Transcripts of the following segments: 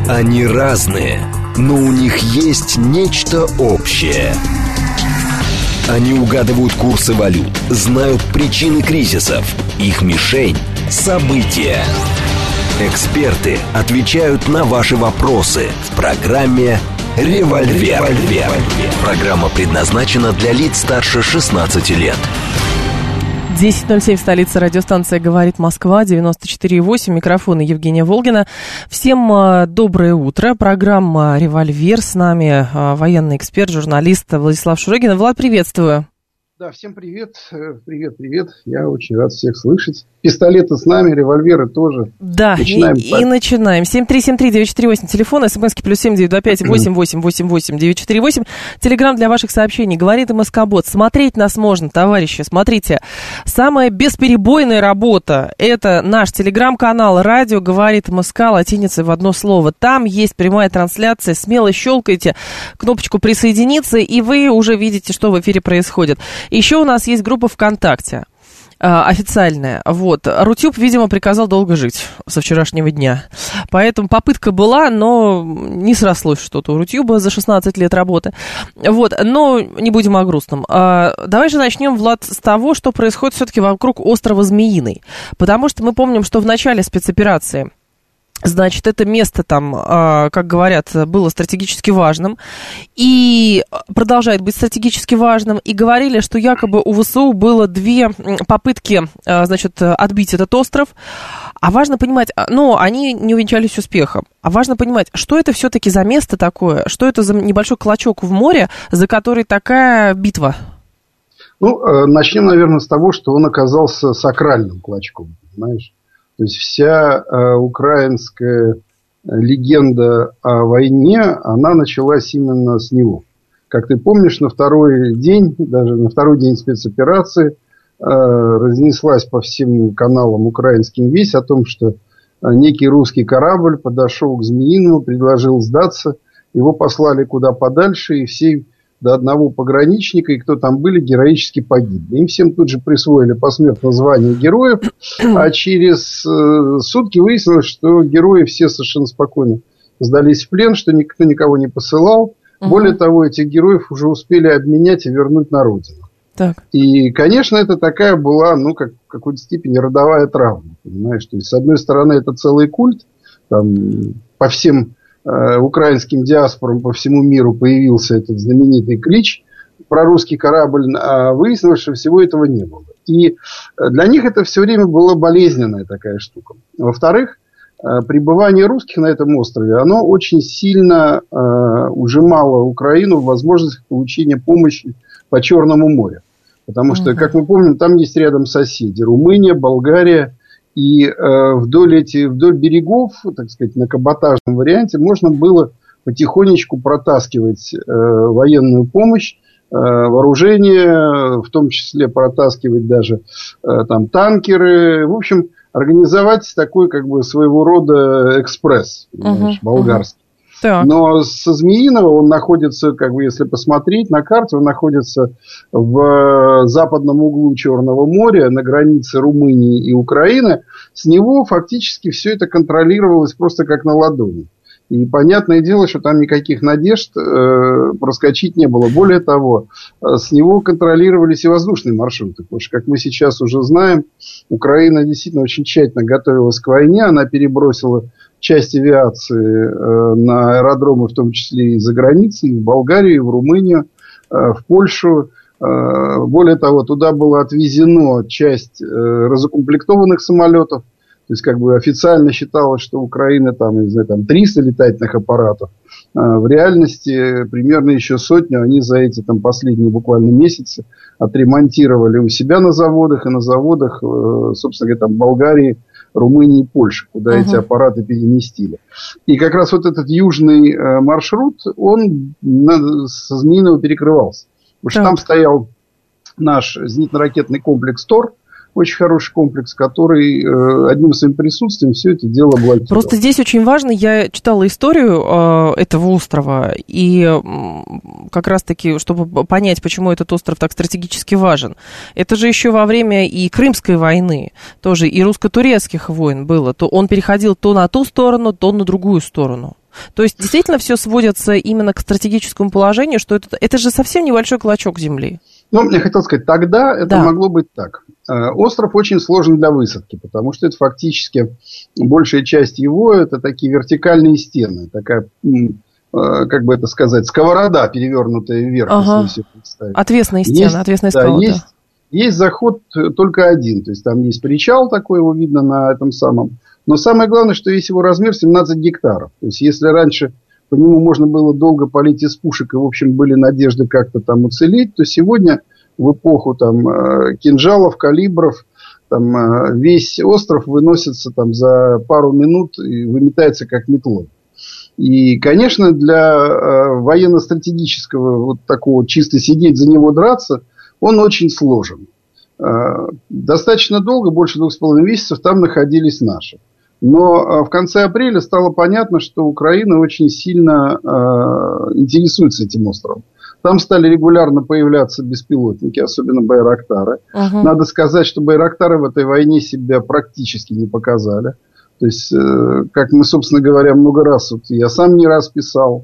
Они разные, но у них есть нечто общее. Они угадывают курсы валют, знают причины кризисов. Их мишень – события. Эксперты отвечают на ваши вопросы в программе «Револьвер». Программа предназначена для лиц старше 16 лет. 10:07, столица, радиостанция «Говорит Москва», 94,8, микрофон Евгения Волгина. Всем доброе утро, программа «Револьвер», с нами военный эксперт, журналист Владислав Шурыгин. Влад, приветствую. Да, всем привет, привет, я очень рад всех слышать. Пистолеты с нами, револьверы тоже. Да, начинаем. И начинаем. 7373948, телефон, смски +7 925 8888 948. Телеграм для ваших сообщений. Говорит МСК-бот. Смотреть нас можно, товарищи, смотрите. Самая бесперебойная работа — это наш телеграм-канал «Радио говорит МСК», латиницей в одно слово. Там есть прямая трансляция, смело щелкайте кнопочку «Присоединиться», и вы уже видите, что в эфире происходит. Еще у нас есть группа ВКонтакте, официальная. Вот. Рутюб, видимо, приказал долго жить со вчерашнего дня. Поэтому попытка была, но не срослось что-то у Рутюба за 16 лет работы. Вот. Но не будем о грустном. Давай же начнем, Влад, с того, что происходит все-таки вокруг острова Змеиный. Потому что мы помним, что в начале спецоперации, значит, это место там, как говорят, было стратегически важным и продолжает быть стратегически важным. И говорили, что якобы у ВСУ было две попытки, значит, отбить этот остров. А важно понимать, но они не увенчались успехом. А важно понимать, что это все-таки за место такое, что это за небольшой клочок в море, за который такая битва? Ну, начнем, наверное, с того, что он оказался сакральным клочком, понимаешь? То есть вся украинская легенда о войне, она началась именно с него. Как ты помнишь, на второй день, даже на второй день спецоперации, разнеслась по всем каналам украинским весть о том, что некий русский корабль подошел к Змеиному, предложил сдаться, его послали куда подальше, и все до одного пограничника, и кто там были, героически погибли. Им всем тут же присвоили посмертно звание героев, а через сутки выяснилось, что герои все совершенно спокойно сдались в плен, что никто никого не посылал. Более того, этих героев уже успели обменять и вернуть на родину. Так. И, конечно, это такая была, ну, как в какой-то степени родовая травма, понимаешь? То есть, с одной стороны, это целый культ, там, по всем украинским диаспорам по всему миру появился этот знаменитый клич про русский корабль, а выяснилось, что всего этого не было. И для них это все время была болезненная такая штука. Во-вторых, пребывание русских на этом острове, оно очень сильно ужимало Украину в возможность получения помощи по Черному морю. Потому что, как мы помним, там есть рядом соседи: Румыния, Болгария. И вдоль берегов, так сказать, на каботажном варианте можно было потихонечку протаскивать военную помощь, вооружение, в том числе протаскивать даже там танкеры. В общем, организовать такой, как бы, своего рода экспресс, болгарский. Так. Но со Змеиного он находится, как бы, если посмотреть на карте, он находится в западном углу Черного моря, на границе Румынии и Украины. С него фактически все это контролировалось просто как на ладони. И понятное дело, что там никаких надежд проскочить не было. Более того, с него контролировались и воздушные маршруты. Потому что, как мы сейчас уже знаем, Украина действительно очень тщательно готовилась к войне. Она перебросила часть авиации на аэродромы, в том числе и за границей, и в Болгарию, и в Румынию, в Польшу. Более того, туда была отвезена часть разукомплектованных самолетов. То есть, как бы, официально считалось, что Украина там, не знаю, там 300 летательных аппаратов. В реальности примерно еще 100 они за эти там последние буквально месяцы отремонтировали у себя на заводах, и на заводах, собственно говоря, там Болгарии, Румынии и Польши, куда эти аппараты переместили. И как раз вот этот южный маршрут, он со Змеиного перекрывался. Потому что там стоял наш зенитно-ракетный комплекс «Тор», очень хороший комплекс, который одним своим присутствием все это дело блокировал. Просто здесь очень важно, я читала историю этого острова, и как раз-таки, чтобы понять, почему этот остров так стратегически важен, это же еще во время и Крымской войны, тоже и русско-турецких войн было, то он переходил то на ту сторону, то на другую сторону. То есть действительно все сводится именно к стратегическому положению, что это же совсем небольшой клочок земли. Ну, я хотел сказать, тогда это могло быть так. Остров очень сложен для высадки, потому что это фактически большая часть его, это такие вертикальные стены, такая, как бы это сказать, сковорода, перевернутая вверх, если представить. Отвесные стены, отвесная скала. Есть заход только один, то есть там есть причал такой, его видно на этом самом. Но самое главное, что весь его размер 17 гектаров. То есть, если раньше по нему можно было долго палить из пушек, и, в общем, были надежды как-то там уцелеть, то сегодня в эпоху там кинжалов, калибров, там весь остров выносится там за пару минут и выметается как метлой. И, конечно, для военно-стратегического вот такого чисто сидеть за него драться, он очень сложен. Достаточно долго, больше 2,5 месяцев, там находились наши. Но в конце апреля стало понятно, что Украина очень сильно интересуется этим островом. Там стали регулярно появляться беспилотники, особенно байрактары. Надо сказать, что байрактары в этой войне себя практически не показали. То есть, как мы, собственно говоря, много раз, вот я сам не раз писал,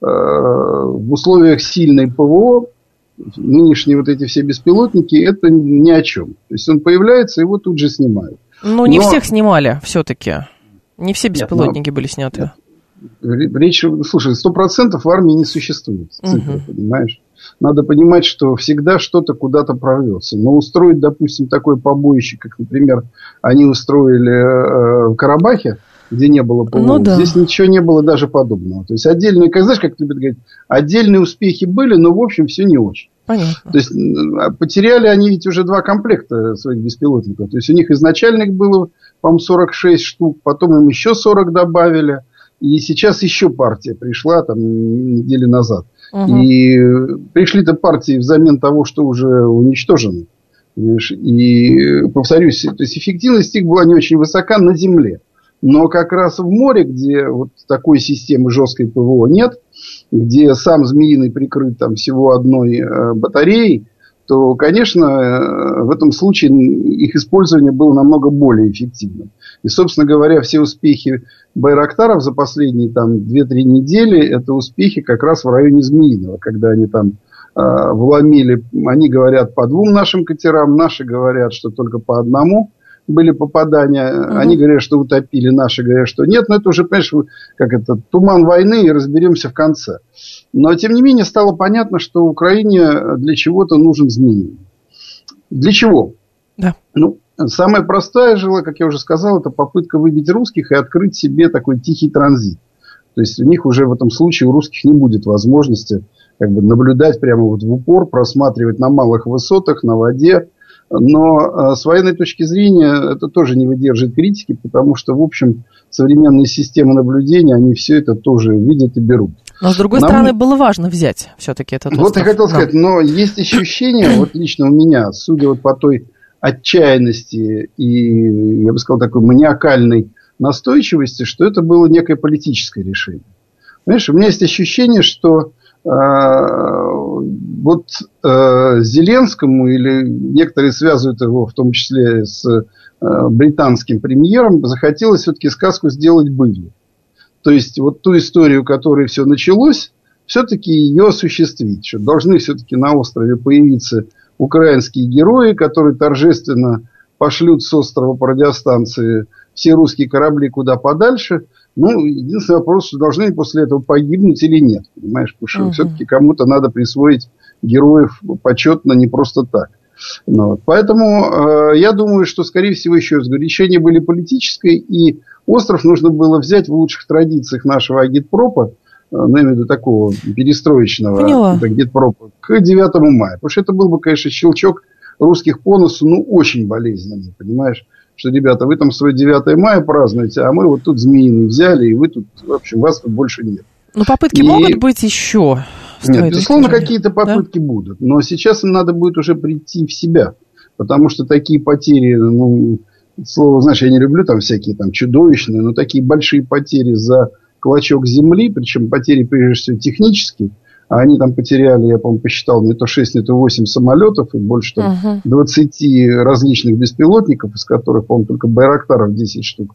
в условиях сильной ПВО нынешние вот эти все беспилотники, это ни о чем. То есть, он появляется, его тут же снимают. Ну, не всех снимали все-таки. Не все беспилотники были сняты. Речь, слушай, 100% в армии не существует. Цифры, понимаешь? Надо понимать, что всегда что-то куда-то прорвется. Но устроить, допустим, такое побоище, как, например, они устроили в Карабахе, где не было ПВО, здесь ничего не было даже подобного. То есть, отдельные, как знаешь, как любят говорить, отдельные успехи были, но, в общем, все не очень. Понятно. То есть, потеряли они ведь уже 2 комплекта своих беспилотников. То есть, у них изначально их было, по-моему, 46 штук, потом им еще 40 добавили. И сейчас еще партия пришла, там, недели назад. И пришли-то партии взамен того, что уже уничтожено. Понимаешь? И, повторюсь, то есть, эффективность их была не очень высока на земле. Но как раз в море, где вот такой системы жесткой ПВО нет, где сам Змеиный прикрыт там всего одной батареей, то, конечно, в этом случае их использование было намного более эффективным. И, собственно говоря, все успехи байрактаров за последние там 2-3 недели, это успехи как раз в районе Змеиного, когда они там вломили, они говорят по 2 нашим катерам, наши говорят, что только по 1 были попадания. Они говорят, что утопили, наши говорят, что нет. Но это уже, понимаешь, как это, туман войны, и разберемся в конце. Но, тем не менее, стало понятно, что Украине для чего-то нужен Змеиный. Для чего? Да. Ну, самое простое же, как я уже сказал, это попытка выбить русских и открыть себе такой тихий транзит. То есть, у них уже в этом случае, у русских не будет возможности как бы наблюдать прямо вот в упор, просматривать на малых высотах, на воде. Но с военной точки зрения это тоже не выдерживает критики, потому что, в общем, современные системы наблюдения, они все это тоже видят и берут. Но, с другой стороны, было важно взять все-таки этот остров. Вот я хотел сказать, но есть ощущение, вот лично у меня, судя вот по той отчаянности и, я бы сказал, такой маниакальной настойчивости, что это было некое политическое решение. Понимаешь, у меня есть ощущение, что вот Зеленскому, или некоторые связывают его в том числе с британским премьером, захотелось все-таки сказку сделать былью. То есть, вот ту историю, которой все началось, все-таки ее осуществить. Что должны все-таки на острове появиться украинские герои, которые торжественно пошлют с острова по радиостанции все русские корабли куда подальше. Ну, единственный вопрос, что должны ли после этого погибнуть или нет. Понимаешь, потому что все-таки кому-то надо присвоить героев почетно, не просто так. Ну, поэтому я думаю, что, скорее всего, еще раз говорю, решение были политическое, и остров нужно было взять в лучших традициях нашего агитпропа, ну, я имею в виду такого перестроечного агитпропа, к 9 мая. Потому что это был бы, конечно, щелчок русских по носу, ну, очень болезненный, понимаешь? Что, ребята, вы там свой 9 мая празднуете, а мы вот тут Змеиный взяли, и вы тут, в общем, вас тут больше нет. Но попытки могут быть еще? Нет, безусловно, какие-то попытки будут. Но сейчас им надо будет уже прийти в себя. Потому что такие потери, ну, слово, знаешь, я не люблю там всякие там чудовищные, но такие большие потери за клочок земли, причем потери, прежде всего, технические. А они там потеряли, я, по-моему, посчитал, не то 6, не то 8 самолетов и больше там, 20 различных беспилотников, из которых, по-моему, только байрактаров 10 штук.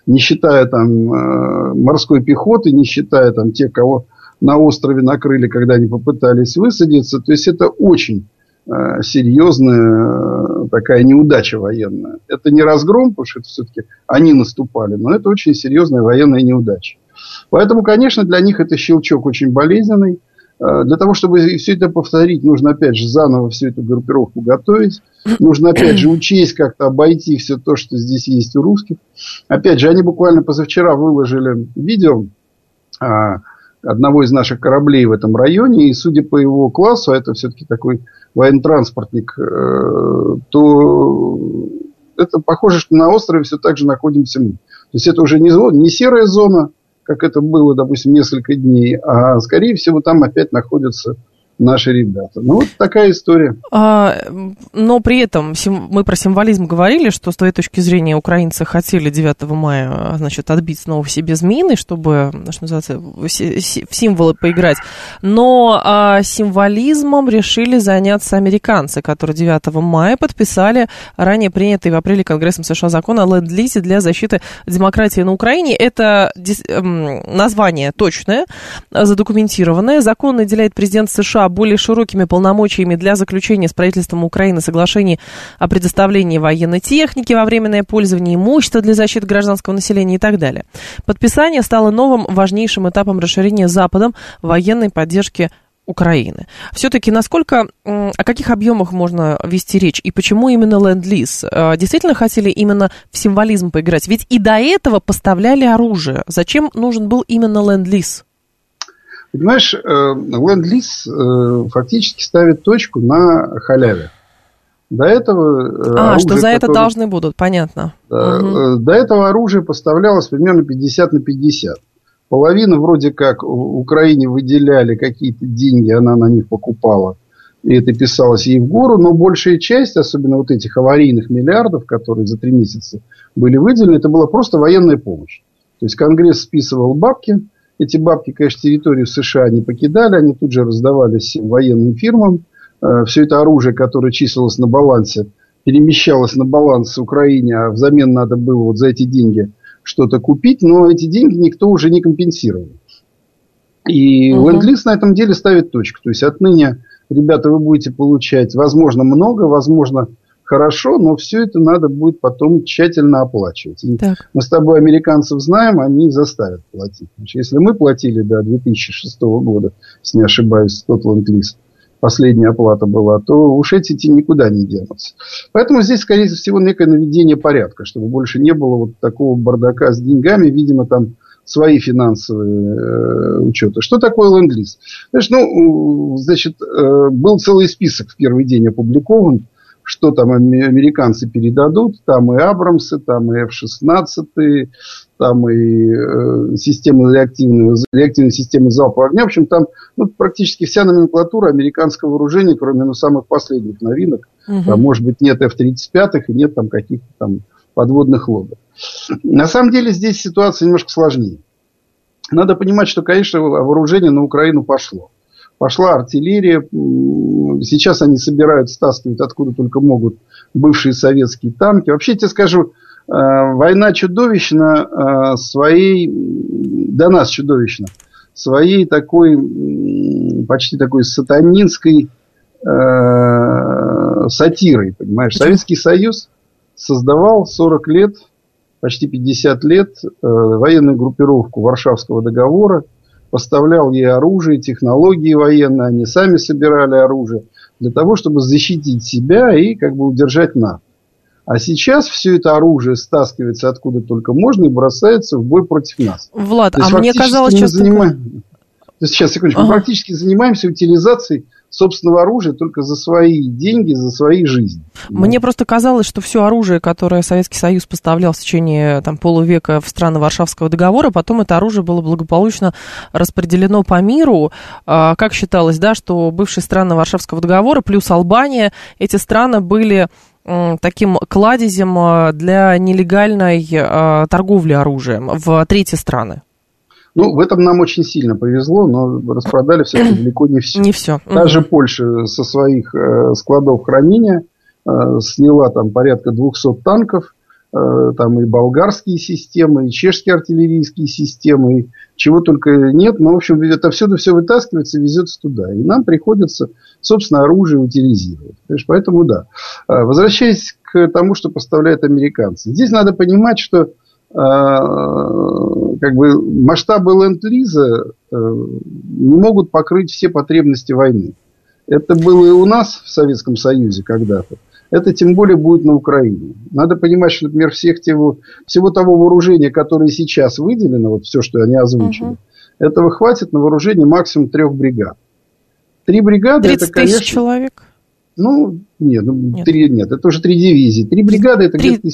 не считая там морской пехоты, не считая там тех, кого на острове накрыли, когда они попытались высадиться. То есть это очень серьезная такая неудача военная. Это не разгром, потому что это все-таки они наступали, но это очень серьезная военная неудача. Поэтому, конечно, для них это щелчок очень болезненный. Для того, чтобы все это повторить, нужно, опять же, заново всю эту группировку готовить. Нужно, опять же, учесть, как-то обойти все то, что здесь есть у русских. Опять же, они буквально позавчера выложили видео одного из наших кораблей в этом районе. И, судя по его классу, а это все-таки такой военно-транспортник, то это похоже, что на острове все так же находимся мы. То есть, это уже не серая зона, как это было, допустим, несколько дней, а, скорее всего, там опять находятся наши ребята. Ну, вот такая история. Но при этом мы про символизм говорили, что с твоей точки зрения украинцы хотели 9 мая, значит, отбить снова себе змеиный, чтобы, что называется, в символы поиграть. Но символизмом решили заняться американцы, которые 9 мая подписали ранее принятый в апреле Конгрессом США закон о ленд-лизе для защиты демократии на Украине. Это название точное, задокументированное. Закон наделяет президента США более широкими полномочиями для заключения с правительством Украины соглашений о предоставлении военной техники во временное пользование, имущества для защиты гражданского населения и так далее. Подписание стало новым важнейшим этапом расширения Западом военной поддержки Украины. Все-таки о каких объемах можно вести речь и почему именно ленд-лиз? Действительно хотели именно в символизм поиграть? Ведь и до этого поставляли оружие. Зачем нужен был именно ленд-лиз? Понимаешь, ленд-лиз фактически ставит точку на халяве. До этого оружие, что за это должны будут, понятно. До этого оружие поставлялось примерно 50 на 50. Половина вроде как Украине выделяли какие-то деньги, она на них покупала. И это писалось ей в гору. Но большая часть, особенно вот этих аварийных миллиардов, которые за 3 месяца были выделены, это была просто военная помощь. То есть Конгресс списывал бабки. Эти бабки, конечно, территорию США не покидали, они тут же раздавались военным фирмам. Все это оружие, которое числилось на балансе, перемещалось на баланс Украине, а взамен надо было вот за эти деньги что-то купить, но эти деньги никто уже не компенсировал. И ленд-лиз на этом деле ставит точку. То есть, отныне, ребята, вы будете получать, возможно, много, возможно, хорошо, но все это надо будет потом тщательно оплачивать. Мы с тобой американцев знаем, они заставят платить. Значит, если мы платили до 2006 года, если не ошибаюсь, тот ленд-лиз, последняя оплата была, то уж эти никуда не денутся. Поэтому здесь, скорее всего, некое наведение порядка, чтобы больше не было вот такого бардака с деньгами. Видимо, там свои финансовые учеты. Что такое ленд-лиз? Значит, был целый список в первый день опубликован, что там американцы передадут. Там и Абрамсы, там и F-16, там и реактивные системы залпового огня. В общем, там практически вся номенклатура американского вооружения, кроме самых последних новинок. Там, может быть, нет F-35 и нет там каких-то там подводных лодок. На самом деле, здесь ситуация немножко сложнее. Надо понимать, что, конечно, вооружение на Украину пошло. Пошла артиллерия. Сейчас они собирают, стаскивают откуда только могут бывшие советские танки. Вообще, я тебе скажу, война чудовищна для нас чудовищна, своей такой, почти такой сатанинской сатирой, понимаешь. Советский Союз создавал 40 лет, почти 50 лет военную группировку Варшавского договора, поставлял ей оружие, технологии военные, они сами собирали оружие для того, чтобы защитить себя и как бы удержать НАТО. А сейчас все это оружие стаскивается откуда только можно и бросается в бой против нас. Влад, мне казалось, что сейчас, секундочку, мы практически занимаемся утилизацией собственного оружия только за свои деньги, за свои жизни. Мне просто казалось, что все оружие, которое Советский Союз поставлял в течение полувека в страны Варшавского договора, потом это оружие было благополучно распределено по миру. Как считалось, да, что бывшие страны Варшавского договора плюс Албания, эти страны были таким кладезем для нелегальной торговли оружием в третьи страны. В этом нам очень сильно повезло, но распродали все-таки далеко не все. Не все. Даже Польша со своих складов хранения сняла там порядка 200 танков. там и болгарские системы, и чешские артиллерийские системы, и чего только нет. Но, в общем, это все вытаскивается и везется туда. И нам приходится, собственно, оружие утилизировать. Поэтому, да. Возвращаясь к тому, что поставляют американцы. Здесь надо понимать, что как бы масштабы ленд-лиза не могут покрыть все потребности войны. Это было и у нас в Советском Союзе когда-то. Это тем более будет на Украине. Надо понимать, что, например, всего того вооружения, которое сейчас выделено, вот все, что они озвучили, этого хватит на вооружение максимум 3 бригад. 3 бригады, это, конечно... 30 000 человек? Нет. Это уже 3 дивизии. 3 бригады, это где-то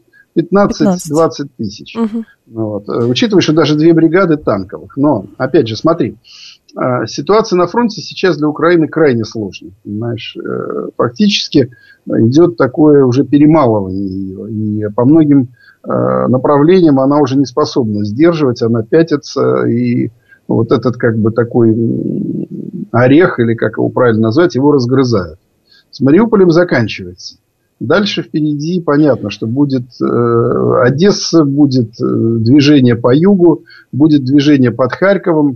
15-20 тысяч. Вот. Учитывая, что даже 2 бригады танковых. Но, опять же, смотри. Ситуация на фронте сейчас для Украины крайне сложная. Понимаешь? Фактически идет такое уже перемалывание ее. И по многим направлениям она уже не способна сдерживать. Она пятится. И вот этот как бы такой орех, или как его правильно назвать, его разгрызают. С Мариуполем заканчивается. Дальше впереди понятно, что будет Одесса, будет движение по югу, будет движение под Харьковом.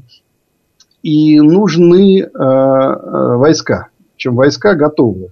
И нужны войска. Причем войска готовы.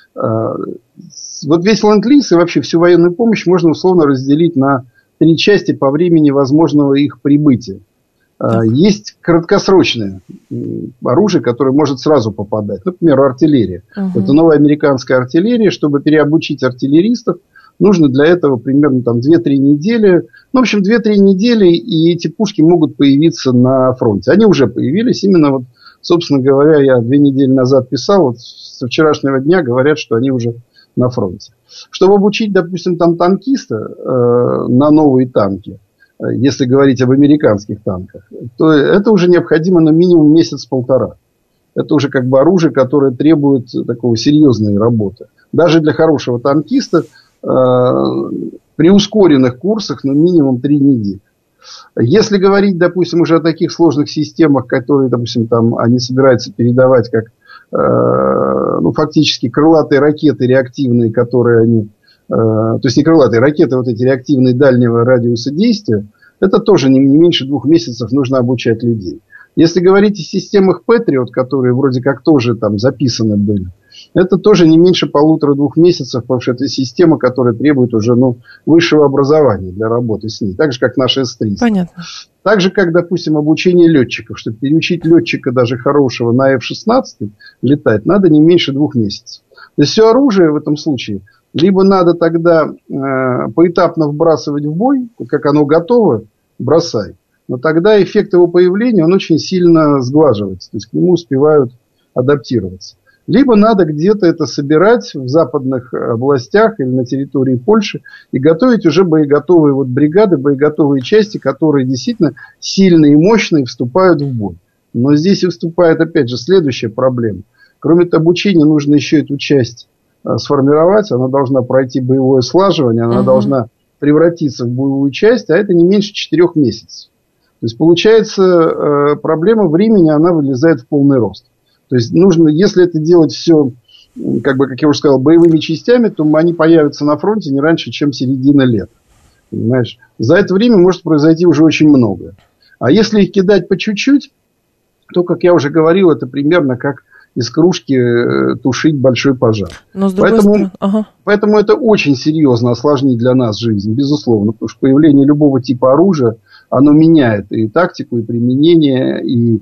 Вот весь ленд-лиз и вообще всю военную помощь можно условно разделить на 3 части по времени возможного их прибытия. Есть краткосрочное оружие, которое может сразу попадать. Например, артиллерия. Это новая американская артиллерия. Чтобы переобучить артиллеристов, нужно для этого примерно 2-3 недели. В общем, 2-3 недели, и эти пушки могут появиться на фронте. Они уже появились. Именно, собственно говоря, я 2 недели назад писал. Со вчерашнего дня говорят, что они уже на фронте. Чтобы обучить, допустим, танкиста на новые танки, если говорить об американских танках, то это уже необходимо на минимум 1-1.5 месяца. Это уже как бы оружие, которое требует такой серьезной работы. Даже для хорошего танкиста при ускоренных курсах минимум 3 недели. Если говорить, допустим, уже о таких сложных системах, которые, допустим, они собираются передавать как фактически крылатые ракеты реактивные, которые они... То есть не крылатые ракеты, вот эти реактивные дальнего радиуса действия, это тоже не меньше 2 месяцев нужно обучать людей. Если говорить о системах Patriot, которые вроде как тоже записаны были, это тоже не меньше 1,5-2 месяцев, потому что это система, которая требует уже высшего образования для работы с ней. Так же, как наша С-300. Понятно. Так же, как, допустим, обучение летчиков. Чтобы переучить летчика даже хорошего на F-16 летать, надо не меньше 2 месяцев. То есть все оружие в этом случае либо надо тогда поэтапно вбрасывать в бой, как оно готово, бросай. Но тогда эффект его появления, он очень сильно сглаживается. То есть к нему успевают адаптироваться. Либо надо где-то это собирать в западных областях или на территории Польши и готовить уже боеготовые бригады, боеготовые части, которые действительно сильные и мощные вступают в бой. Но здесь и вступает, опять же, следующая проблема. Кроме обучения, нужно еще эту часть сформировать. Она должна пройти боевое слаживание, она должна превратиться в боевую часть, а это не меньше 4 месяцев. То есть, получается, проблема времени, она вылезает в полный рост. То есть, нужно, если это делать все, как я уже сказал, боевыми частями, то они появятся на фронте не раньше, чем середина лета. Понимаешь? За это время может произойти уже очень многое. А если их кидать по чуть-чуть, то, как я уже говорил, это примерно как из кружки тушить большой пожар. Но с другой стороны... Поэтому это очень серьезно осложнит для нас жизнь, безусловно. Потому что появление любого типа оружия, оно меняет и тактику, и применение, и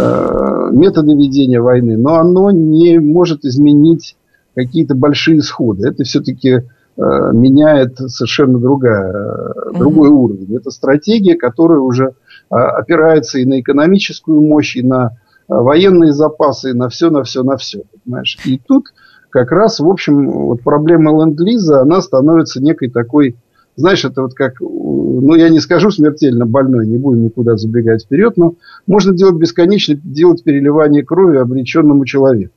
методы ведения войны. Но оно не может изменить какие-то большие исходы. Это все-таки меняет совершенно другой уровень. Это стратегия, которая уже опирается и на экономическую мощь, и на военные запасы, и на все. Понимаешь? И тут как раз, в общем, проблема ленд-лиза, она становится некой такой, знаешь, это как, я не скажу смертельно больной, не будем никуда забегать вперед, но можно бесконечно делать переливание крови обреченному человеку.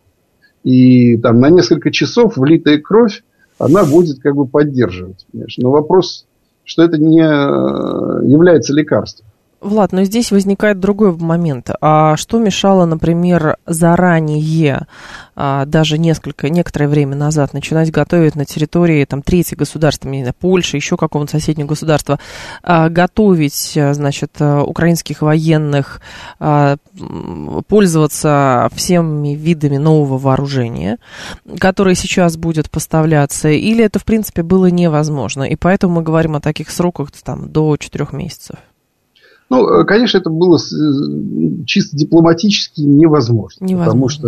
И на несколько часов влитая кровь, она будет поддерживать. Понимаешь? Но вопрос, что это не является лекарством. Влад, но здесь возникает другой момент. А что мешало, например, заранее, даже некоторое время назад, начинать готовить на территории там, третьих государств, не знаю, Польши, еще какого-то соседнего государства, готовить, значит, украинских военных, пользоваться всеми видами нового вооружения, которое сейчас будет поставляться, или это, в принципе, было невозможно? И поэтому мы говорим о таких сроках там, до 4 месяцев. Ну, конечно, это было чисто дипломатически невозможно. Потому что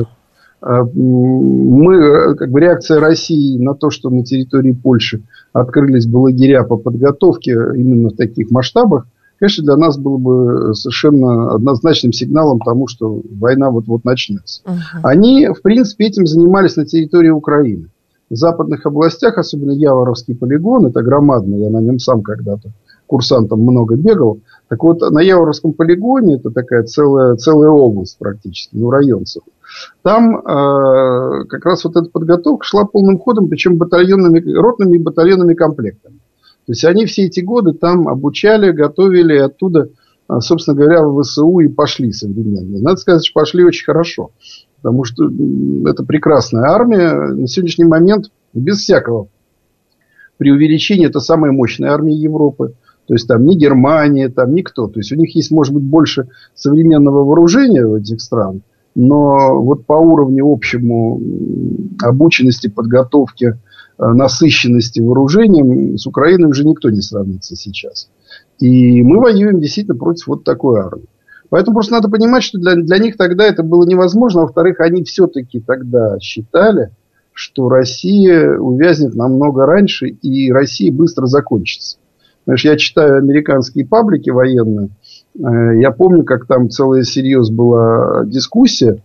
реакция России на то, что на территории Польши открылись бы лагеря по подготовке именно в таких масштабах, конечно, для нас было бы совершенно однозначным сигналом тому, что война вот-вот начнется. Они, в принципе, этим занимались на территории Украины. В западных областях, особенно Яворовский полигон, это громадный, я на нем сам когда-то курсантом много бегал. Так вот, на Яворовском полигоне, это такая целая область практически, район целый. Там как раз вот эта подготовка шла полным ходом, причем ротными и батальонными комплектами. То есть они все эти годы там обучали, готовили, и оттуда, собственно говоря, в ВСУ и пошли современные. Надо сказать, что пошли очень хорошо. Потому что это прекрасная армия. На сегодняшний момент, без всякого преувеличения, это самая мощная армия Европы. То есть там ни Германия, там никто. То есть у них есть, может быть, больше современного вооружения в этих странах. Но вот по уровню общему обученности, подготовки, насыщенности вооружением с Украиной уже никто не сравнится сейчас. И мы воюем действительно против вот такой армии. Поэтому просто надо понимать, что для них тогда это было невозможно. Во-вторых, они все-таки тогда считали, что Россия увязнет намного раньше, и Россия быстро закончится. Знаешь, я читаю американские паблики военные. Я помню, как там целая серьез была дискуссия,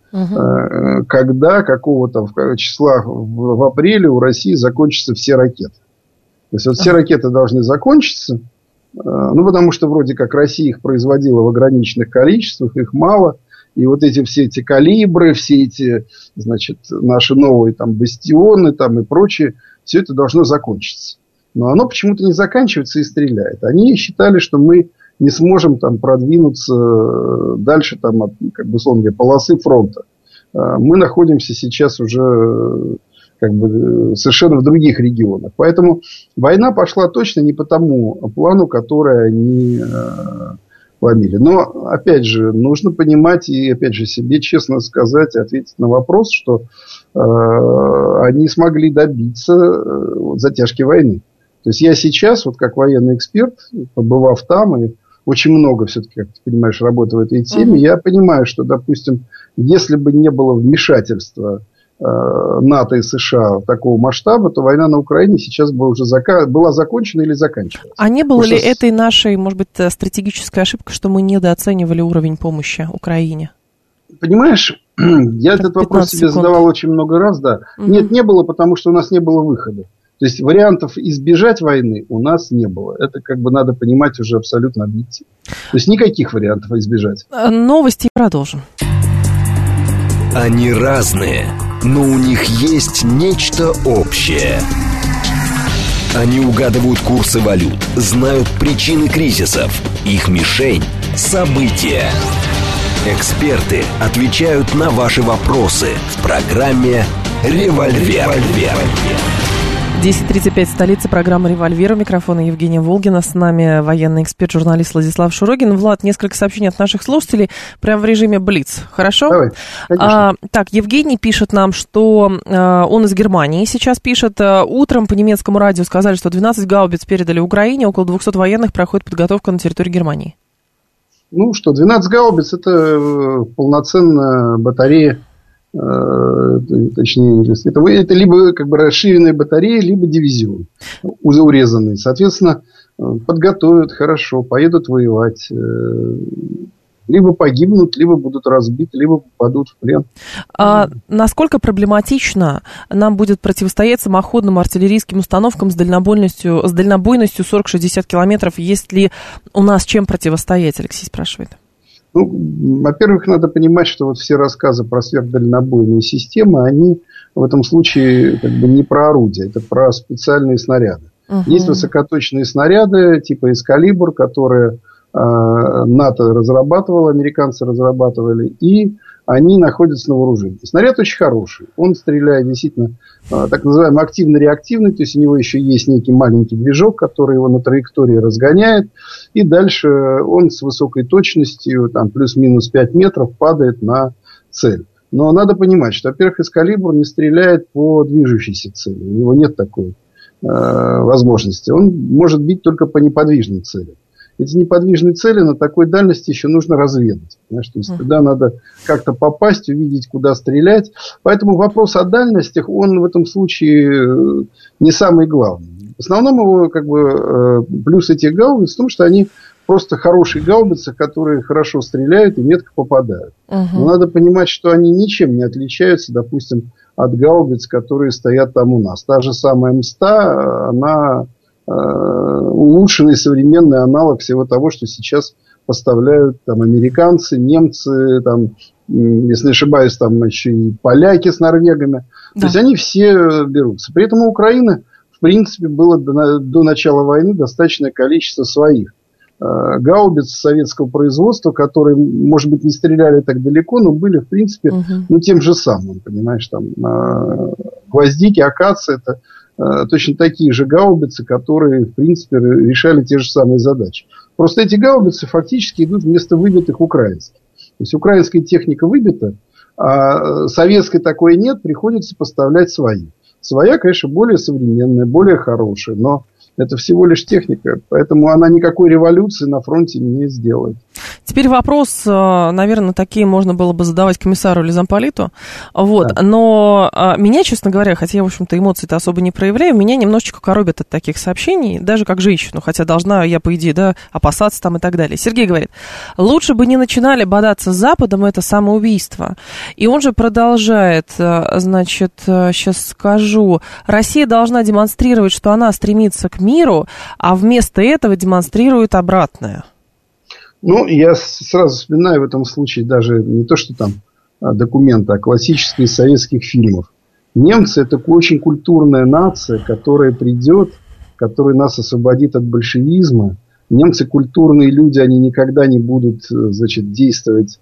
когда какого-то числа в апреле у России закончатся все ракеты. То есть вот все ракеты должны закончиться. Потому что вроде как Россия их производила в ограниченных количествах, их мало. И вот все эти калибры, все эти, значит, наши новые там бастионы там, и прочее, все это должно закончиться. Но оно почему-то не заканчивается и стреляет. Они считали, что мы не сможем там продвинуться дальше там, от, условно говоря, полосы фронта. Мы находимся сейчас уже совершенно в других регионах. Поэтому война пошла точно не по тому плану, который они планировали. Но, опять же, нужно понимать и, опять же, себе честно сказать, ответить на вопрос, что они смогли добиться затяжки войны. То есть я сейчас, вот как военный эксперт, побывав там и очень много все-таки, как ты понимаешь, работаю в этой теме, я понимаю, что, допустим, если бы не было вмешательства НАТО и США такого масштаба, то война на Украине сейчас бы уже была закончена или заканчивалась. А не было ли этой нашей, может быть, стратегической ошибкой, что мы недооценивали уровень помощи Украине? Понимаешь, я этот вопрос себе задавал очень много раз, да. Нет, не было, потому что у нас не было выхода. То есть вариантов избежать войны у нас не было. Это надо понимать уже абсолютно объективно. То есть никаких вариантов избежать. Новости продолжим. Они разные, но у них есть нечто общее. Они угадывают курсы валют, знают причины кризисов. Их мишень – события. Эксперты отвечают на ваши вопросы в программе «Револьвер». 10:35, столица, программы «Револьвер». У микрофона Евгения Волгина. С нами военный эксперт, журналист Владислав Шурогин. Влад, несколько сообщений от наших слушателей прямо в режиме Блиц. Хорошо? Давай, конечно. Так, Евгений пишет нам, что он из Германии сейчас пишет. Утром по немецкому радио сказали, что 12 гаубиц передали Украине. Около 200 военных проходит подготовка на территории Германии. 12 гаубиц – это полноценная батарея. Точнее, это либо расширенная батарея, либо дивизион урезанный. Соответственно, подготовят хорошо, поедут воевать. Либо погибнут, либо будут разбиты, либо попадут в плен. А насколько проблематично нам будет противостоять самоходным артиллерийским установкам с дальнобойностью 40-60 километров? Есть ли у нас чем противостоять, Алексей спрашивает. Во-первых, надо понимать, что все рассказы про сверхдальнобойные системы, они в этом случае не про орудия, это про специальные снаряды. Есть высокоточные снаряды типа «Эскалибр», которые НАТО разрабатывало, американцы разрабатывали, и они находятся на вооружении. Снаряд очень хороший. Он стреляет действительно так называемый активно-реактивный, то есть у него еще есть некий маленький движок, который его на траектории разгоняет, и дальше он с высокой точностью, там, плюс-минус 5 метров, падает на цель. Но надо понимать, что, во-первых, Экскалибур не стреляет по движущейся цели. У него нет такой возможности. Он может бить только по неподвижной цели. Эти неподвижные цели на такой дальности еще нужно разведать. Понимаешь? То есть туда надо как-то попасть, увидеть, куда стрелять. Поэтому вопрос о дальностях, он в этом случае не самый главный. В основном его плюс этих гаубиц в том, что они просто хорошие гаубицы, которые хорошо стреляют и метко попадают. Но надо понимать, что они ничем не отличаются, допустим, от гаубиц, которые стоят там у нас. Та же самая М100, она улучшенный современный аналог всего того, что сейчас поставляют там американцы, немцы, там, если не ошибаюсь, там еще и поляки с норвегами. Да. То есть они все берутся. При этом у Украины, в принципе, было до начала войны достаточное количество своих гаубиц советского производства, которые, может быть, не стреляли так далеко, но были, в принципе, тем же самым. Понимаешь, там гвоздики, акации, это точно такие же гаубицы, которые, в принципе, решали те же самые задачи. Просто эти гаубицы фактически идут вместо выбитых украинских. То есть украинская техника выбита, а советской такой нет, приходится поставлять свои. Своя, конечно, более современная, более хорошая, но это всего лишь техника, поэтому она никакой революции на фронте не сделает. Теперь вопрос, наверное, такие можно было бы задавать комиссару или замполиту. Вот. Да. Но меня, честно говоря, хотя я, в общем-то, эмоций-то особо не проявляю, меня немножечко коробят от таких сообщений, даже как женщину, хотя должна я, по идее, да, опасаться там и так далее. Сергей говорит, лучше бы не начинали бодаться с Западом, это самоубийство. И он же продолжает, значит, сейчас скажу, Россия должна демонстрировать, что она стремится к миру, а вместо этого демонстрирует обратное. Ну, я сразу вспоминаю в этом случае даже не то, что там документы, а классические из советских фильмов. Немцы – это очень культурная нация, которая придет, которая нас освободит от большевизма. Немцы культурные люди, они никогда не будут, значит, действовать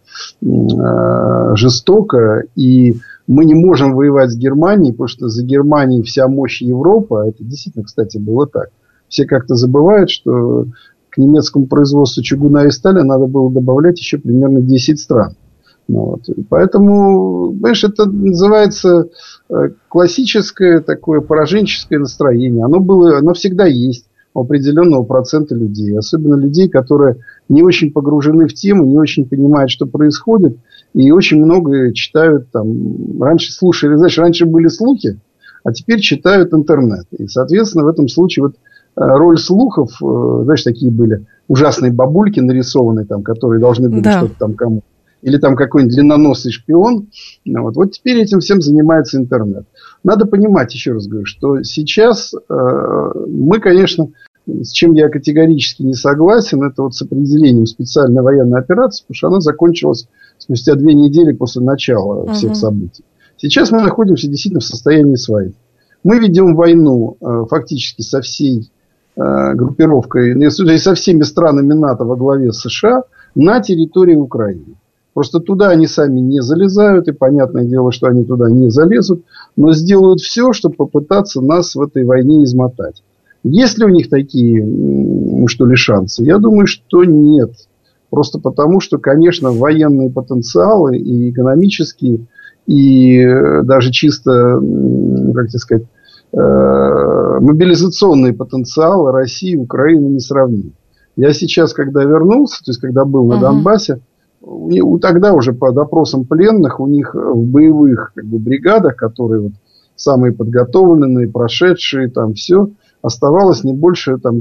жестоко. И мы не можем воевать с Германией, потому что за Германией вся мощь Европы. Это действительно, кстати, было так. Все как-то забывают, что к немецкому производству чугуна и стали надо было добавлять еще примерно 10 стран. Вот. Поэтому, понимаешь, это называется классическое такое пораженческое настроение. Оно всегда есть у определенного процента людей. Особенно людей, которые не очень погружены в тему, не очень понимают, что происходит. И очень много читают там. Раньше слушали, знаешь, раньше были слухи, а теперь читают интернет. И, соответственно, в этом случае вот роль слухов, знаешь, такие были ужасные бабульки нарисованные, там, которые должны были что-то там кому. Или там какой-нибудь длинноносый шпион. Вот теперь этим всем занимается интернет. Надо понимать, еще раз говорю, что сейчас мы, конечно, с чем я категорически не согласен, это вот с определением специальной военной операции, потому что она закончилась спустя 2 недели после начала всех событий. Сейчас мы находимся действительно в состоянии своей. Мы ведем войну фактически со всей группировкой, и со всеми странами НАТО во главе с США на территории Украины. Просто туда они сами не залезают, и понятное дело, что они туда не залезут, но сделают все, чтобы попытаться нас в этой войне измотать. Есть ли у них такие, что ли, шансы? Я думаю, что нет. Просто потому, что, конечно, военные потенциалы и экономические, и даже чисто, как тебе сказать, мобилизационные потенциалы России и Украины несравнимы. Я сейчас, когда вернулся, то есть, когда был на Донбассе, тогда уже по допросам пленных у них в боевых бригадах, которые вот самые подготовленные, прошедшие, там все, оставалось не больше там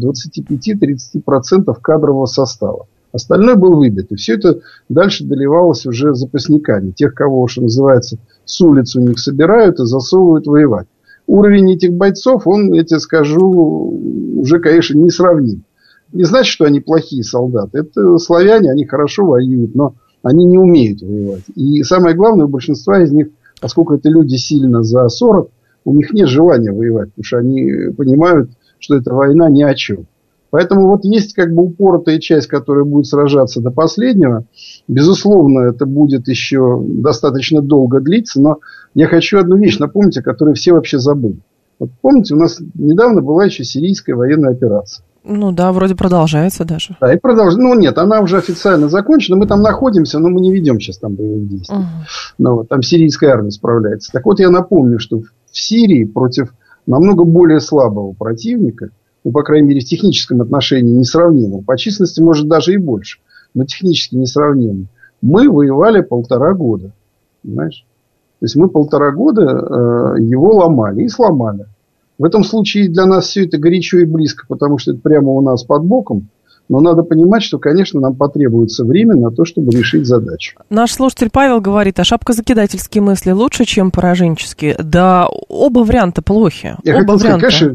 25-30% кадрового состава. Остальное был выбит. И все это дальше доливалось уже запасниками. Тех, кого, что называется, с улицы у них собирают и засовывают воевать. Уровень этих бойцов, он, я тебе скажу, уже, конечно, не сравним. Не значит, что они плохие солдаты. Это славяне, они хорошо воюют, но они не умеют воевать. И самое главное, у большинства из них, поскольку это люди сильно за 40, у них нет желания воевать, потому что они понимают, что эта война ни о чем. Поэтому вот есть как бы упоротая часть, которая будет сражаться до последнего. Безусловно, это будет еще достаточно долго длиться, но я хочу одну вещь напомнить, о которой все вообще забыли. Вот помните, у нас недавно была еще сирийская военная операция. Ну да, вроде продолжается даже. Да, и продолжается. Ну нет, она уже официально закончена. Мы там находимся, но мы не ведем сейчас там боевых действий. Но вот, там сирийская армия справляется. Так вот, я напомню, что в Сирии против намного более слабого противника, ну, по крайней мере, в техническом отношении несравнимого, по численности, может, даже и больше, но технически несравнимым, мы воевали 1,5 года. Понимаешь? То есть мы 1,5 года его ломали и сломали. В этом случае для нас все это горячо и близко, потому что это прямо у нас под боком. Но надо понимать, что, конечно, нам потребуется время на то, чтобы решить задачу. Наш слушатель Павел говорит, а шапкозакидательские мысли лучше, чем пораженческие? Да, оба варианта плохи. Я хотел сказать, конечно,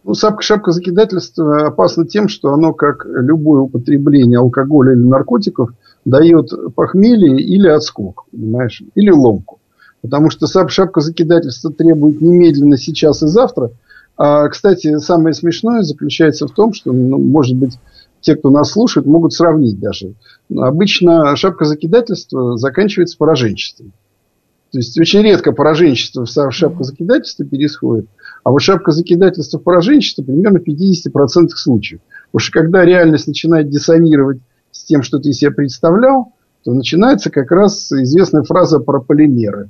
шапкозакидательство опасно тем, что оно, как любое употребление алкоголя или наркотиков, дает похмелье или отскок, понимаешь, или ломку. Потому что шапкозакидательство требует немедленно, сейчас и завтра. А, кстати, самое смешное заключается в том, что, ну, может быть, те, кто нас слушает, могут сравнить даже. Обычно шапкозакидательство заканчивается пораженчеством. То есть очень редко пораженчество в шапкозакидательство переходит. А вот шапкозакидательство в пораженчество примерно в 50% случаев. Потому что когда реальность начинает диссонировать с тем, что ты себе представлял, то начинается как раз известная фраза про полимеры.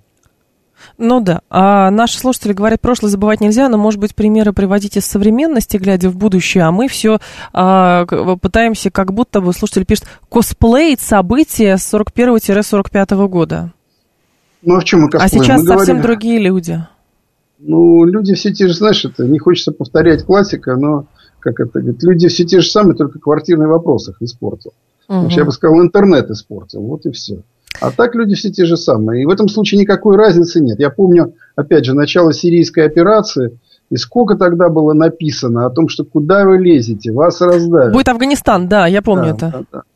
Ну да, а наши слушатели говорят, прошлое забывать нельзя, но, может быть, примеры приводить из современности, глядя в будущее, а мы все пытаемся, как будто бы, слушатель пишет, косплеить события с 41-45 года. Ну, а в чем мы косплеим? А сейчас мы совсем говорим, другие люди. Ну, люди все те же, знаешь, это не хочется повторять классика, но, как это говорит, люди все те же самые, только квартирный вопрос их испортил. Значит, я бы сказал, интернет испортил, вот и все. А так люди все те же самые. И в этом случае никакой разницы нет. Я помню, опять же, начало сирийской операции. И сколько тогда было написано о том, что куда вы лезете, вас раздавят. Будет Афганистан, да, я помню это. Да.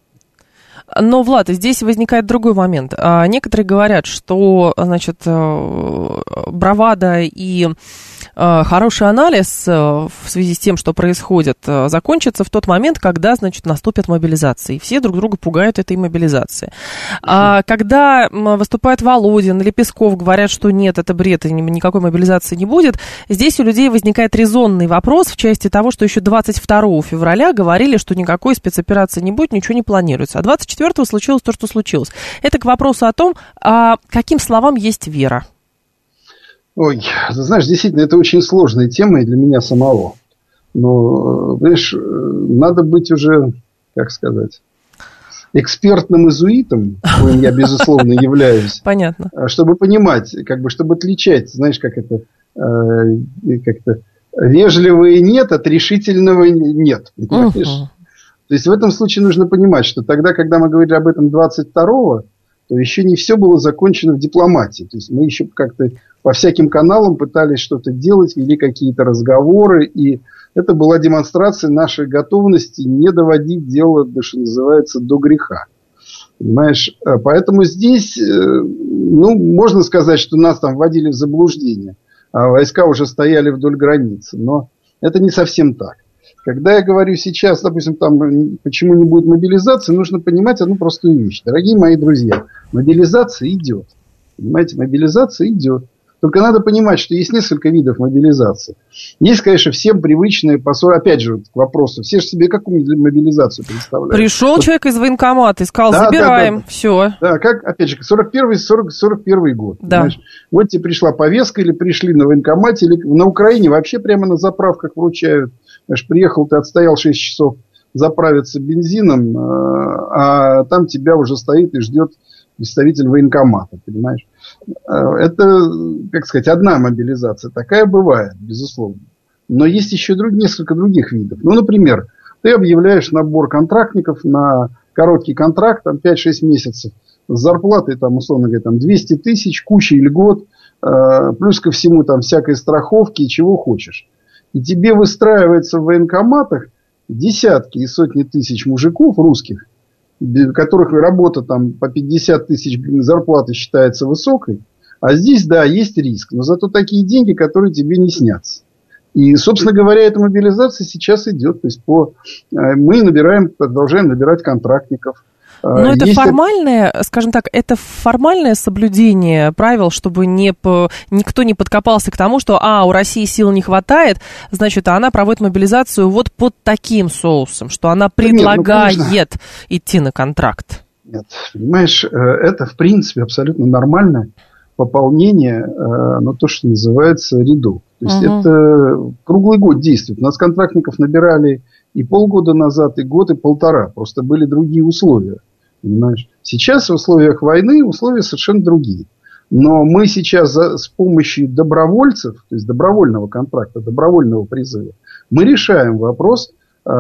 Но, Влад, здесь возникает другой момент. Некоторые говорят, что, значит, бравада и хороший анализ в связи с тем, что происходит, закончится в тот момент, когда, значит, наступят мобилизации. И все друг друга пугают этой мобилизации. А когда выступает Володин или Песков, говорят, что нет, это бред, и никакой мобилизации не будет, здесь у людей возникает резонный вопрос в части того, что еще 22 февраля говорили, что никакой спецоперации не будет, ничего не планируется. А 24-го случилось то, что случилось. Это к вопросу о том, каким словам есть вера. Ой, знаешь, действительно, это очень сложная тема и для меня самого. Но, понимаешь, надо быть уже, как сказать, экспертным изуитом, коим я, безусловно, являюсь. Понятно. Чтобы понимать, как бы, чтобы отличать, знаешь, как-то вежливое нет от решительного нет. Понимаешь? То есть в этом случае нужно понимать, что тогда, когда мы говорили об этом 22-го, то еще не все было закончено в дипломатии. То есть мы еще как-то по всяким каналам пытались что-то делать, вели какие-то разговоры, и это была демонстрация нашей готовности не доводить дело, что называется, до греха. Понимаешь? Поэтому здесь, ну, можно сказать, что нас там вводили в заблуждение, а войска уже стояли вдоль границы. Но это не совсем так. Когда я говорю сейчас, допустим, там, почему не будет мобилизации, нужно понимать одну простую вещь. Дорогие мои друзья, мобилизация идет. Понимаете, мобилизация идет. Только надо понимать, что есть несколько видов мобилизации. Есть, конечно, всем привычные, опять же, вот к вопросу, все же себе какую мобилизацию представляют. Пришел вот человек из военкомата и сказал, да, забираем, да. Все. Да, как, опять же, 41 год. Да. Вот тебе пришла повестка, или пришли на военкомате, или на Украине вообще прямо на заправках вручают. Знаешь, приехал, ты отстоял 6 часов заправиться бензином, а там тебя уже стоит и ждет представитель военкомата, понимаешь? Это, как сказать, одна мобилизация. Такая бывает, безусловно. Но есть еще несколько других видов. Ну, например, ты объявляешь набор контрактников на короткий контракт, там 5-6 месяцев, с зарплатой, там, условно говоря, там, 200 тысяч, кучей льгот, плюс ко всему там всякой страховки и чего хочешь. И тебе выстраивается в военкоматах десятки и сотни тысяч мужиков русских, которых работа там по 50 тысяч зарплаты считается высокой. А здесь, да, есть риск. Но зато такие деньги, которые тебе не снятся. И, собственно говоря, эта мобилизация сейчас идет. То есть мы продолжаем набирать контрактников. Но это формальное, скажем так, это формальное соблюдение правил, чтобы никто не подкопался к тому, что, у России сил не хватает, значит, она проводит мобилизацию вот под таким соусом, что она предлагает идти на контракт. Нет, понимаешь, это, в принципе, абсолютно нормальное пополнение, то, что называется, рядов. То есть это круглый год действует. У нас контрактников набирали и полгода назад, и год, и полтора. Просто были другие условия. Понимаешь? Сейчас в условиях войны условия совершенно другие. Но мы сейчас с помощью добровольцев, то есть добровольного контракта, добровольного призыва, мы решаем вопрос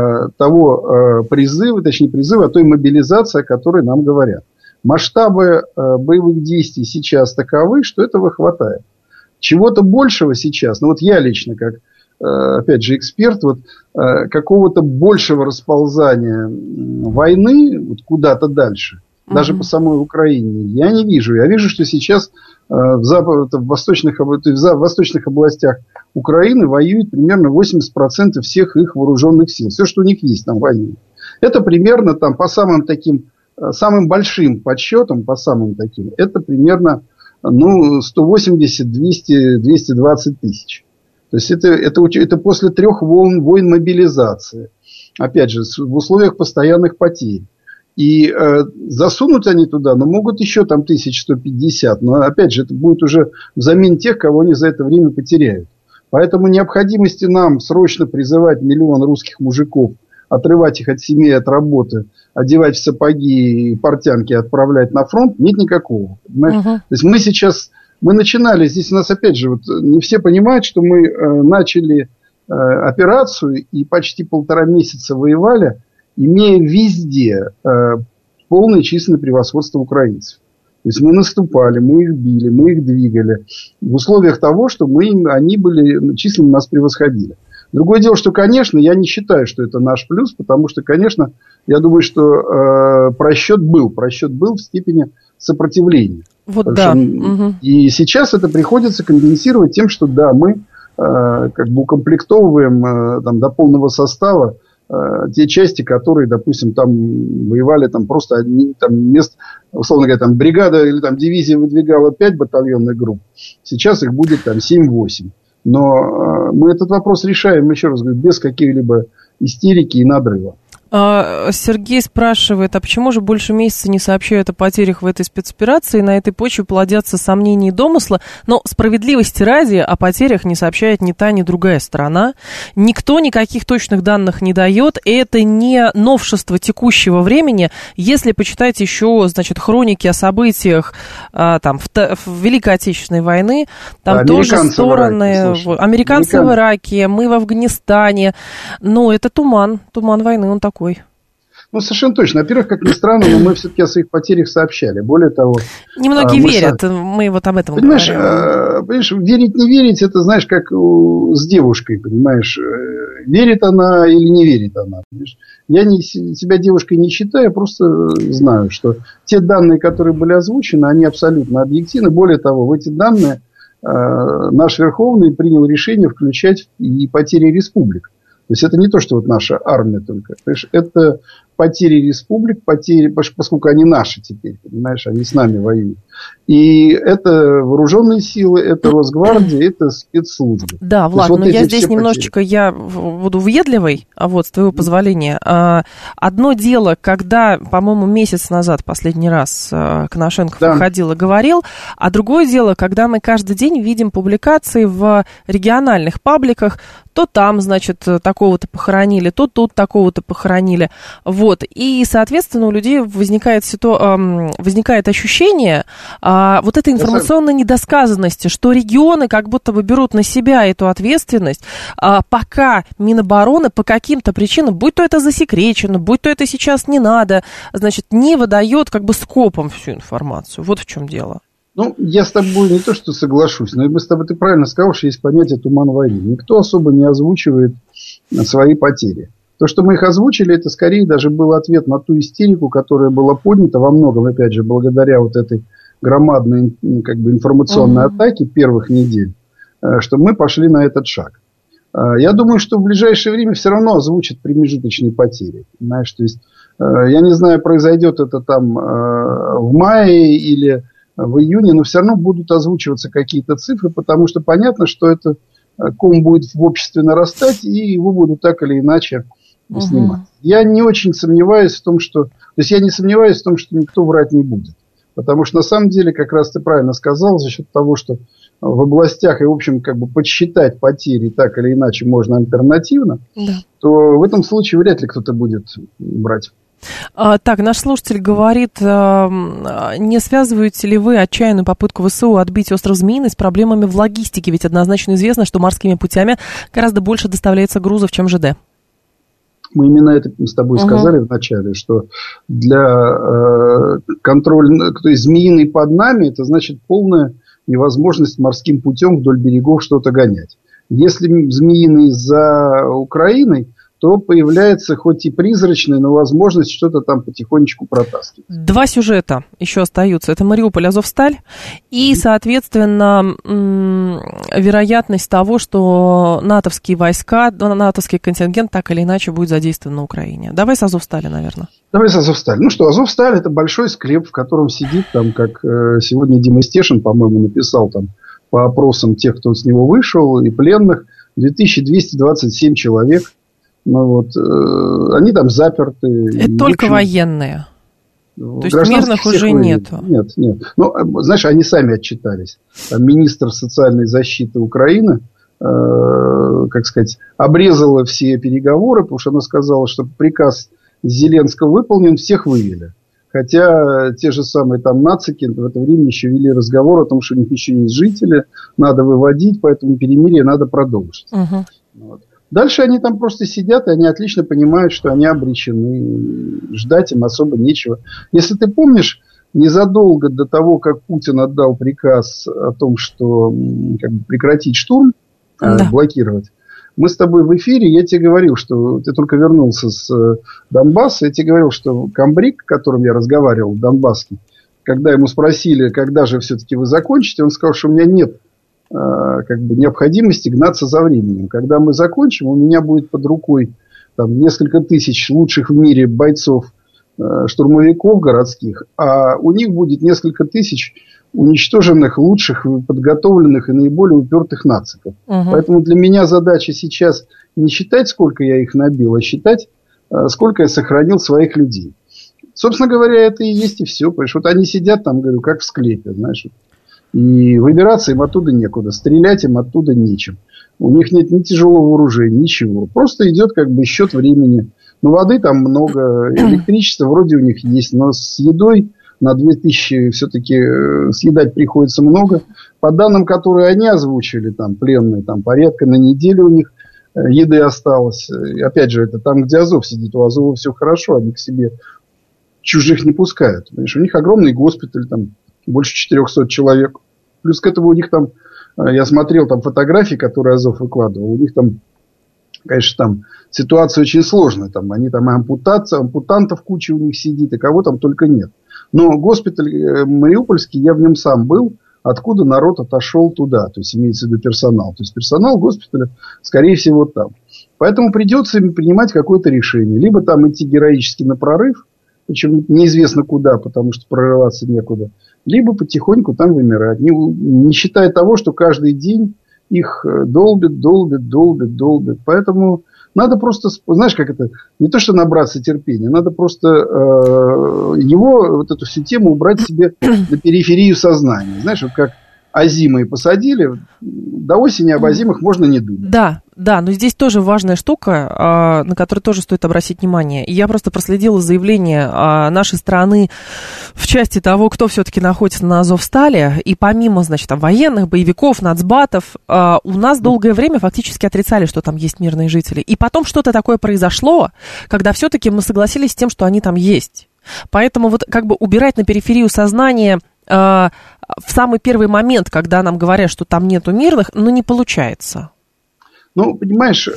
того призыва, а той мобилизации, о которой нам говорят. Масштабы боевых действий сейчас таковы, что этого хватает. Чего-то большего сейчас, я лично, как, опять же, эксперт, какого-то большего расползания войны куда-то дальше, даже по самой Украине, я не вижу. Я вижу, что сейчас в восточных областях Украины воюет примерно 80% всех их вооруженных сил. Все, что у них есть, там воюет. Это примерно там по самым большим подсчетам, это примерно 180, 200, 220 тысяч. То есть это после 3 войн мобилизации. Опять же, в условиях постоянных потерь. И засунуть они туда, могут еще там 1150. Но опять же, это будет уже взамен тех, кого они за это время потеряют. Поэтому необходимости нам срочно призывать 1 миллион русских мужиков, отрывать их от семьи, от работы, одевать в сапоги и портянки и отправлять на фронт, нет никакого. То есть мы начинали, здесь у нас опять же, не все понимают, что мы начали операцию и почти 1,5 месяца воевали, имея везде полное численное превосходство украинцев. То есть мы наступали, мы их били, мы их двигали в условиях того, что они были численно нас превосходили. Другое дело, что, конечно, я не считаю, что это наш плюс, потому что, конечно, я думаю, что просчет был в степени сопротивления. И сейчас это приходится компенсировать тем, что мы укомплектовываем до полного состава те части, которые, допустим, там воевали просто мест, условно говоря, бригада или дивизия выдвигала 5 батальонных групп, сейчас их будет 7-8. Но мы этот вопрос решаем, еще раз говорю, без каких-либо истерики и надрыва. Сергей спрашивает, а почему же больше месяца не сообщают о потерях в этой спецоперации? На этой почве плодятся сомнения и домысла, но справедливости ради о потерях не сообщает ни та, ни другая сторона. Никто никаких точных данных не дает. Это не новшество текущего времени. Если почитать еще, хроники о событиях в Великой Отечественной войны, там тоже стороны... Американцы в Ираке, мы в Афганистане. Но это туман войны, он такой. Совершенно точно. Во-первых, как ни странно, но мы все-таки о своих потерях сообщали. Более того... Немногие верят, мы об этом говорим. Понимаешь, верить, не верить, это, знаешь, как с девушкой, понимаешь. Верит она или не верит она. Понимаешь? Я себя девушкой не считаю, я просто знаю, что те данные, которые были озвучены, они абсолютно объективны. Более того, в эти данные наш Верховный принял решение включать и потери республик. То есть это не то, что наша армия только. Понимаешь, это потери республик, поскольку они наши теперь, понимаешь, они с нами воюют. И это вооруженные силы, это Росгвардия, это спецслужбы. Да, Влад, но я здесь немножечко, я буду въедливой, с твоего позволения. Одно дело, когда, по-моему, месяц назад последний раз Коношенков выходил и говорил, а другое дело, когда мы каждый день видим публикации в региональных пабликах, то там, такого-то похоронили, то тут такого-то похоронили. И, соответственно, у людей возникает ощущение этой информационной недосказанности, что регионы как будто бы берут на себя эту ответственность, пока Минобороны по каким-то причинам, будь то это засекречено, будь то это сейчас не надо, не выдает скопом всю информацию. Вот в чем дело. Я с тобой не то, что соглашусь, но ты правильно сказал, что есть понятие туман войны. Никто особо не озвучивает свои потери. То, что мы их озвучили, это скорее даже был ответ на ту истерику, которая была поднята во многом, опять же, благодаря этой громадной информационной атаке первых недель, что мы пошли на этот шаг. Я думаю, что в ближайшее время все равно озвучат промежуточные потери. Понимаешь, то есть, я не знаю, произойдет это там в мае или в июне, но все равно будут озвучиваться какие-то цифры, потому что понятно, что это ком будет в обществе нарастать, и его будут так или иначе снимать. Я не очень сомневаюсь в том, что... То есть, я не сомневаюсь в том, что никто врать не будет. Потому что, на самом деле, как раз ты правильно сказал, за счет того, что в областях, и, в общем, как бы подсчитать потери так или иначе можно альтернативно, то в этом случае вряд ли кто-то будет брать. Так, наш слушатель говорит, не связываете ли вы отчаянную попытку ВСУ отбить остров Змеиный с проблемами в логистике? Ведь однозначно известно, что морскими путями гораздо больше доставляется грузов, чем ЖД. Мы именно это с тобой сказали вначале, что для контроля, то есть Змеиный под нами, это значит полная невозможность морским путем вдоль берегов что-то гонять. Если Змеиный за Украиной, то появляется хоть и призрачная, но возможность что-то там потихонечку протаскивать. 2 сюжета еще остаются. Это Мариуполь, Азовсталь и, соответственно, вероятность того, что натовские войска, натовский контингент так или иначе будет задействован на Украине. Давай с Азовстали, наверное. Давай с Азовстали. Ну что, Азовсталь — это большой склеп, в котором сидит, там, как сегодня Дима Стешин, по-моему, написал там по опросам тех, кто с него вышел, и пленных, 2227 человек. Ну, вот, они там заперты. Это только военные. То есть мирных уже нету. Нет. Ну, знаешь, они сами отчитались. Там министр социальной защиты Украины, как сказать, обрезала все переговоры, потому что она сказала, что приказ Зеленского выполнен, всех вывели. Хотя те же самые там нацики в это время еще вели разговор о том, что у них еще есть жители, надо выводить, поэтому перемирие надо продолжить. Вот. Дальше они там просто сидят, и они отлично понимают, что они обречены. Ждать им особо нечего. Если ты помнишь, незадолго до того, как Путин отдал приказ о том, что как бы, прекратить штурм, блокировать, мы с тобой в эфире, я тебе говорил, что ты только вернулся с Донбасса, я тебе говорил, что комбриг, с которым я разговаривал, донбасский, когда ему спросили, когда же все-таки вы закончите, он сказал, что у меня нет как бы необходимости гнаться за временем. Когда мы закончим, у меня будет под рукой там, несколько тысяч лучших в мире бойцов, штурмовиков городских, а у них будет несколько тысяч уничтоженных, лучших, подготовленных и наиболее упертых нациков. Поэтому для меня задача сейчас не считать, сколько я их набил, а считать, сколько я сохранил своих людей. Собственно говоря, это и есть и все. Понимаешь? Вот они сидят там, говорю, как в склепе, знаешь. И выбираться им оттуда некуда, стрелять им оттуда нечем. У них нет ни тяжелого вооружения, ничего. Просто идет как бы счет времени. Но воды там много, электричества вроде у них есть, но с едой на 2000 все-таки съедать приходится много. По данным, которые они озвучили, там пленные, там порядка на неделю у них еды осталось. И опять же, это там, где Азов сидит. У Азова все хорошо, они к себе чужих не пускают. Понимаешь, у них огромный госпиталь, там больше 400 человек. Плюс к этому у них там, я смотрел там фотографии, которые Азов выкладывал, у них там, конечно, там ситуация очень сложная. Там, они там ампутантов куча у них сидит, и кого там только нет. Но госпиталь Мариупольский, я в нем сам был, откуда народ отошел туда. То есть, имеется в виду персонал. То есть, персонал госпиталя, скорее всего, там. Поэтому придется им принимать какое-то решение. Либо там идти героически на прорыв, причем неизвестно куда, потому что прорываться некуда. Либо потихоньку там вымирать. Не считая того, что каждый день их долбят. Поэтому надо просто, знаешь, как это, не то что набраться терпения, надо просто его, вот эту всю тему убрать себе на периферию сознания. Знаешь, вот как озимые посадили, до осени об озимых можно не думать. Да, но здесь тоже важная штука, на которую тоже стоит обратить внимание. И я просто проследила заявление нашей страны в части того, кто все-таки находится на Азовстале. И помимо, значит, там, военных, боевиков, нацбатов, у нас долгое время фактически отрицали, что там есть мирные жители. И потом что-то такое произошло, когда все-таки мы согласились с тем, что они там есть. Поэтому вот как бы убирать на периферию сознания в самый первый момент, когда нам говорят, что там нету мирных, не получается. Ну, понимаешь,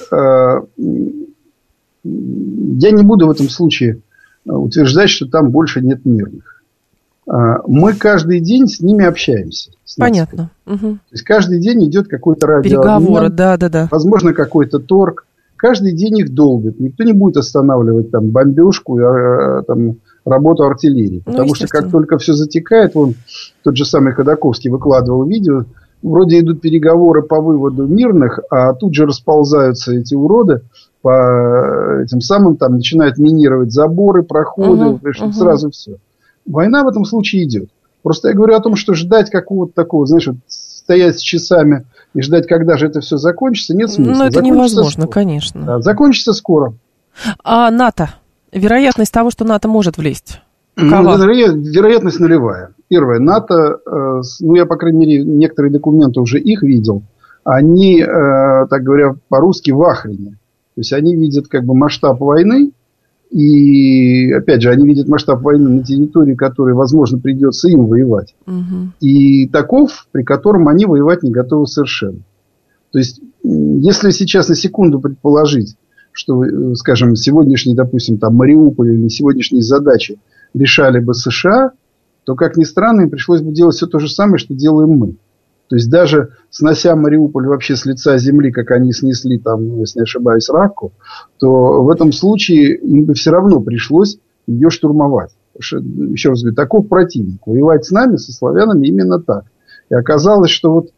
я не буду в этом случае утверждать, что там больше нет мирных. Мы каждый день с ними общаемся. Понятно. Угу. То есть каждый день идет какой-то переговоры, да. Возможно, какой-то торг. Каждый день их долбят. Никто не будет останавливать там бомбежку, там, работу артиллерии. Потому что как только все затекает, вон тот же самый Ходаковский выкладывал видео, вроде идут переговоры по выводу мирных, а тут же расползаются эти уроды по этим самым, там начинают минировать заборы, проходы, сразу все. Война в этом случае идет. Просто я говорю о том, что ждать какого-то такого, знаешь, вот стоять с часами и ждать, когда же это все закончится, нет смысла. Но это невозможно, конечно. Да, закончится скоро. А НАТО? Вероятность того, что НАТО может влезть? Вероятность нулевая. Первое. НАТО, я, по крайней мере, некоторые документы уже их видел. Они, так говоря, по-русски в ахрене. То есть они видят как бы масштаб войны. И, опять же, они видят масштаб войны на территории, которой, возможно, придется им воевать. И таков, при котором они воевать не готовы совершенно. То есть, если сейчас на секунду предположить, что, скажем, сегодняшние, допустим, там, Мариуполь или сегодняшние задачи решали бы США, то, как ни странно, им пришлось бы делать все то же самое, что делаем мы. То есть, даже снося Мариуполь вообще с лица земли, как они снесли, там, если не ошибаюсь, Ракку, то в этом случае им бы все равно пришлось ее штурмовать. Потому что, еще раз говорю, таков противник. Воевать с нами, со славянами, именно так. И оказалось, что вот,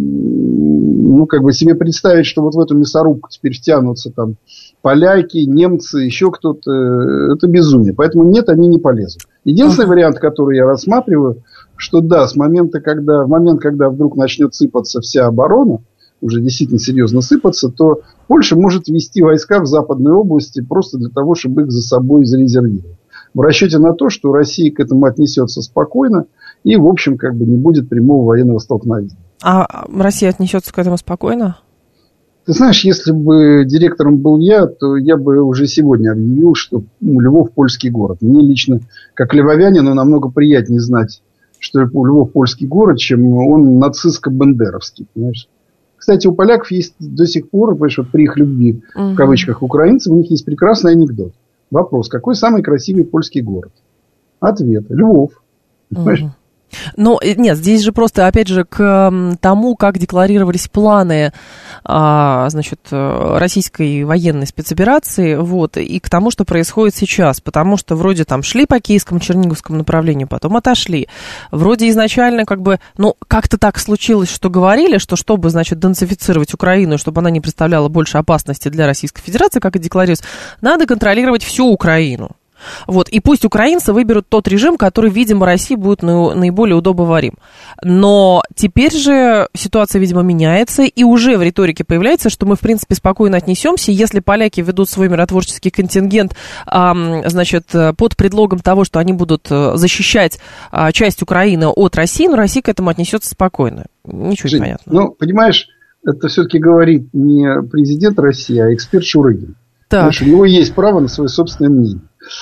как бы себе представить, что вот в эту мясорубку теперь втянутся там поляки, немцы, еще кто-то, это безумие. Поэтому нет, они не полезут. Единственный вариант, который я рассматриваю, что да, в момент, когда вдруг начнет сыпаться вся оборона, уже действительно серьезно сыпаться, то Польша может ввести войска в Западной области просто для того, чтобы их за собой зарезервировать. В расчете на то, что Россия к этому отнесется спокойно и, в общем, как бы не будет прямого военного столкновения. А Россия отнесется к этому спокойно? Ты знаешь, если бы директором был я, то я бы уже сегодня объявил, что Львов польский город. Мне лично, как львовянину, намного приятнее знать, что Львов польский город, чем он нацистско-бандеровский. Понимаешь? Кстати, у поляков есть до сих пор, понимаешь, вот при их любви, в кавычках, украинцев, у них есть прекрасный анекдот. Вопрос: какой самый красивый польский город? Ответ: Львов. Понимаешь? Ну, нет, здесь же просто, опять же, к тому, как декларировались планы, значит, российской военной спецоперации, вот, и к тому, что происходит сейчас, потому что вроде там шли по Киевскому, Черниговскому направлению, потом отошли, вроде изначально как бы, как-то так случилось, что говорили, что чтобы, значит, денацифицировать Украину, чтобы она не представляла больше опасности для Российской Федерации, как и декларируется, надо контролировать всю Украину. Вот, и пусть украинцы выберут тот режим, который, видимо, России будет наиболее удобоварим. Но теперь же ситуация, видимо, меняется, и уже в риторике появляется, что мы, в принципе, спокойно отнесемся. Если поляки ведут свой миротворческий контингент, значит, под предлогом того, что они будут защищать часть Украины от России, но Россия к этому отнесется спокойно. Ничего не понятно. Ну, понимаешь, это все-таки говорит не президент России, а эксперт Шурыгин. Потому что у него есть право на свое собственное мнение.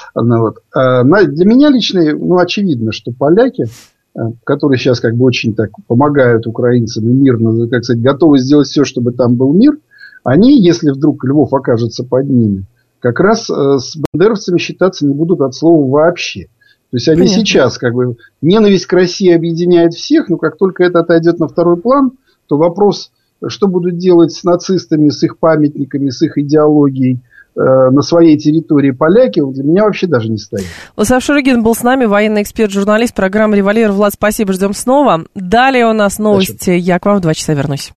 Для меня лично, очевидно, что поляки, которые сейчас как бы очень так помогают украинцам и мирно, как сказать, готовы сделать все, чтобы там был мир, они, если вдруг Львов окажется под ними, как раз с бандеровцами считаться не будут от слова вообще. То есть они сейчас как бы ненависть к России объединяет всех, но как только это отойдет на второй план, то вопрос, что будут делать с нацистами, с их памятниками, с их идеологией на своей территории поляки, для меня вообще даже не стоит. Владислав Шурыгин был с нами, военный эксперт, журналист программы «Револьвер». Влад, спасибо, ждем снова. Далее у нас новости. Я к вам в 2 часа вернусь.